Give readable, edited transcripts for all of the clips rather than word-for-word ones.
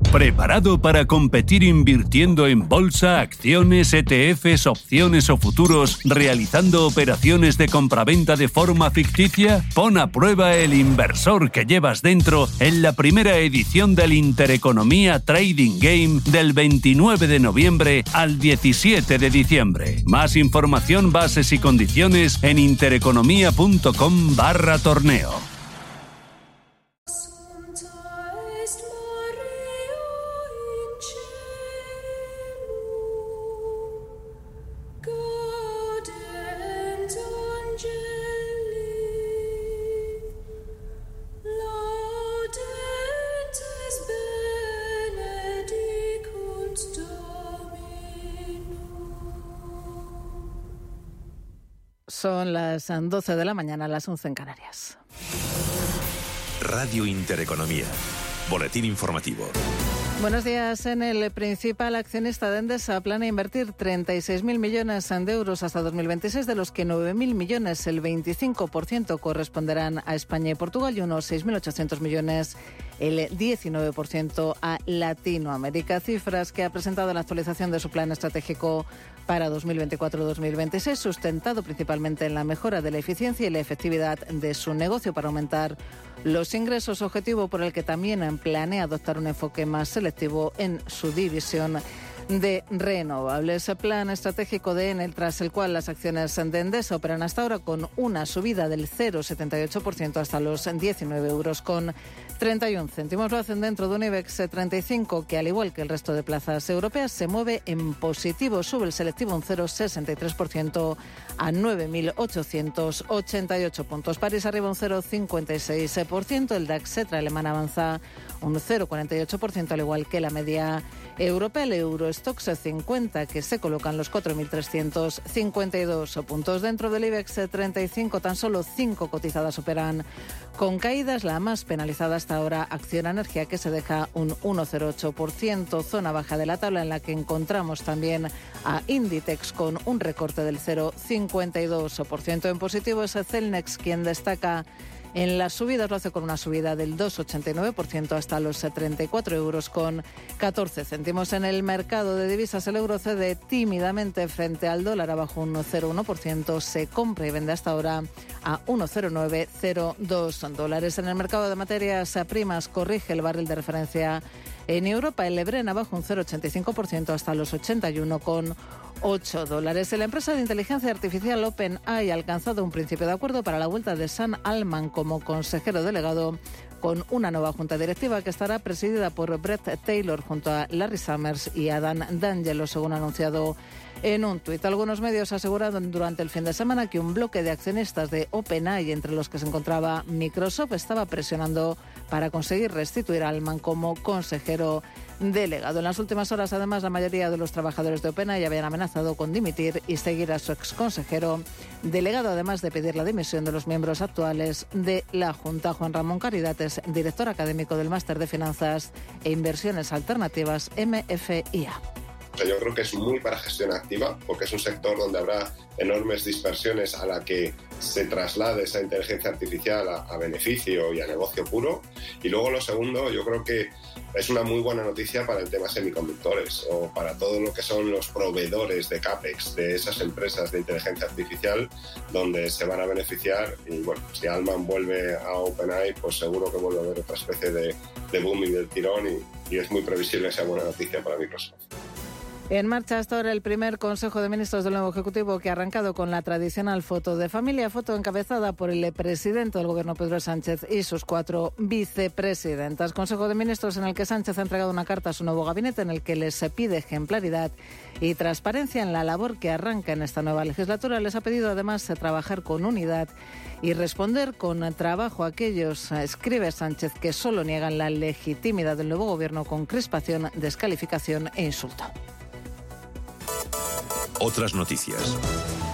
¿Preparado para competir invirtiendo en bolsa, acciones, ETFs, opciones o futuros, realizando operaciones de compraventa de forma ficticia? Pon a prueba el inversor que llevas dentro en la primera edición del Intereconomía Trading Game del 29 de noviembre al 17 de diciembre. Más información, bases y condiciones en intereconomía.com/torneo. Son las 12 de la mañana, las 11 en Canarias. Radio Intereconomía. Boletín informativo. Buenos días. En el principal accionista de Endesa planea invertir 36.000 millones de euros hasta 2026, de los que 9.000 millones, el 25%, corresponderán a España y Portugal y unos 6.800 millones, el 19%, a Latinoamérica. Cifras que ha presentado en la actualización de su plan estratégico para 2024-2026, sustentado principalmente en la mejora de la eficiencia y la efectividad de su negocio para aumentar los ingresos, objetivo por el que también planea adoptar un enfoque más selectivo en su división de renovables. Plan estratégico de Enel, tras el cual las acciones de Endesa operan hasta ahora con una subida del 0,78% hasta los 19,31 euros. Lo hacen dentro de un IBEX 35 que, al igual que el resto de plazas europeas, se mueve en positivo. Sube el selectivo un 0,63% a 9.888 puntos. París arriba un 0,56%. El DAX alemán avanza un 0,48%, al igual que la media europea. El Eurostoxx 50, que se colocan los 4.352 puntos. Dentro del IBEX 35, tan solo 5 cotizadas operan con caídas. La más penalizada hasta ahora, Acciona Energía, que se deja un 1,08%. Zona baja de la tabla, en la que encontramos también a Inditex con un recorte del 0,52%. En positivo es Celnex quien destaca en las subidas. Lo hace con una subida del 2,89% hasta los 34,14 euros. En el mercado de divisas, el euro cede tímidamente frente al dólar, abajo un 0,1%. Se compra y vende hasta ahora a 1,0902 dólares. En el mercado de materias primas, corrige el barril de referencia en Europa. El Brent abajo un 0,85% hasta los 81,8 dólares. La empresa de inteligencia artificial OpenAI ha alcanzado un principio de acuerdo para la vuelta de Sam Altman como consejero delegado, con una nueva junta directiva que estará presidida por Bret Taylor junto a Larry Summers y Adam D'Angelo, según ha anunciado en un tuit. Algunos medios aseguraron durante el fin de semana que un bloque de accionistas de OpenAI, entre los que se encontraba Microsoft, estaba presionando para conseguir restituir a Altman como consejero delegado. En las últimas horas, además, la mayoría de los trabajadores de OpenAI habían amenazado con dimitir y seguir a su exconsejero delegado, además de pedir la dimisión de los miembros actuales de la Junta. Juan Ramón Caridates, director académico del Máster de Finanzas e Inversiones Alternativas MFIA. Yo creo que es muy para gestión activa, porque es un sector donde habrá enormes dispersiones a la que se traslade esa inteligencia artificial a beneficio y a negocio puro. Y luego lo segundo, yo creo que es una muy buena noticia para el tema semiconductores o para todo lo que son los proveedores de CAPEX de esas empresas de inteligencia artificial, donde se van a beneficiar. Y bueno, si Altman vuelve a OpenAI, pues seguro que vuelve a haber otra especie de booming del tirón y es muy previsible esa buena noticia para Microsoft. En marcha hasta ahora el primer Consejo de Ministros del nuevo Ejecutivo, que ha arrancado con la tradicional foto de familia, foto encabezada por el presidente del Gobierno, Pedro Sánchez, y sus 4 vicepresidentas. Consejo de Ministros en el que Sánchez ha entregado una carta a su nuevo gabinete en el que les pide ejemplaridad y transparencia en la labor que arranca en esta nueva legislatura. Les ha pedido además trabajar con unidad y responder con trabajo a aquellos, escribe Sánchez, que solo niegan la legitimidad del nuevo Gobierno con crispación, descalificación e insulto. Otras noticias.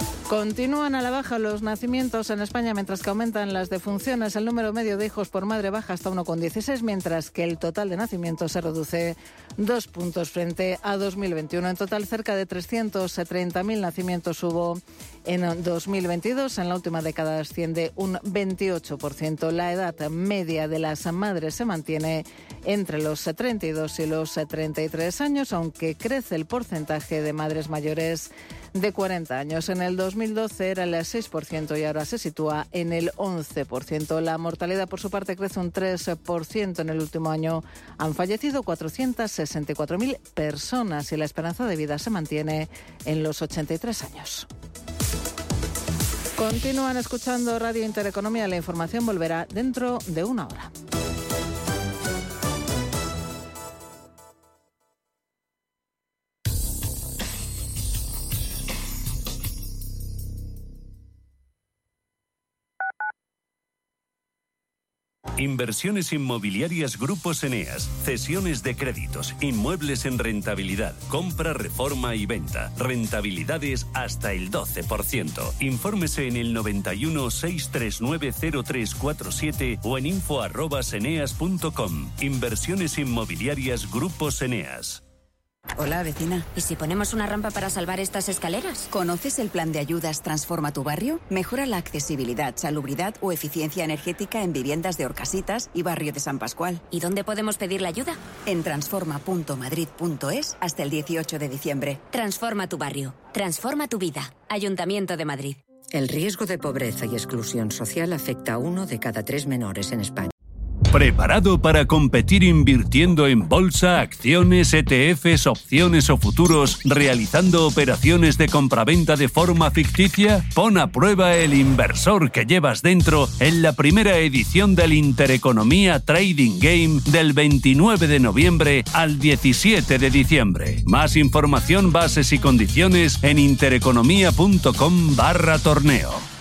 Continúan a la baja los nacimientos en España, mientras que aumentan las defunciones. El número medio de hijos por madre baja hasta 1,16, mientras que el total de nacimientos se reduce 2 puntos frente a 2021. En total, cerca de 330.000 nacimientos hubo en 2022. En la última década asciende un 28%. La edad media de las madres se mantiene entre los 32 y los 33 años, aunque crece el porcentaje de madres mayores de 40 años. En el 2012 era el 6% y ahora se sitúa en el 11%. La mortalidad, por su parte, crece un 3% en el último año. Han fallecido 464.000 personas y la esperanza de vida se mantiene en los 83 años. Continúan escuchando Radio Intereconomía. La información volverá dentro de una hora. Inversiones inmobiliarias Grupos Eneas, cesiones de créditos, inmuebles en rentabilidad, compra, reforma y venta, rentabilidades hasta el 12%. Infórmese en el 91 639 0347 o en info@eneas.com. Inversiones inmobiliarias Grupos Eneas. Hola, vecina. ¿Y si ponemos una rampa para salvar estas escaleras? ¿Conoces el plan de ayudas Transforma tu Barrio? Mejora la accesibilidad, salubridad o eficiencia energética en viviendas de Orcasitas y Barrio de San Pascual. ¿Y dónde podemos pedir la ayuda? En transforma.madrid.es hasta el 18 de diciembre. Transforma tu barrio. Transforma tu vida. Ayuntamiento de Madrid. El riesgo de pobreza y exclusión social afecta a 1 de cada 3 menores en España. ¿Preparado para competir invirtiendo en bolsa, acciones, ETFs, opciones o futuros, realizando operaciones de compraventa de forma ficticia? Pon a prueba el inversor que llevas dentro en la primera edición del Intereconomía Trading Game del 29 de noviembre al 17 de diciembre. Más información, bases y condiciones en intereconomía.com/torneo.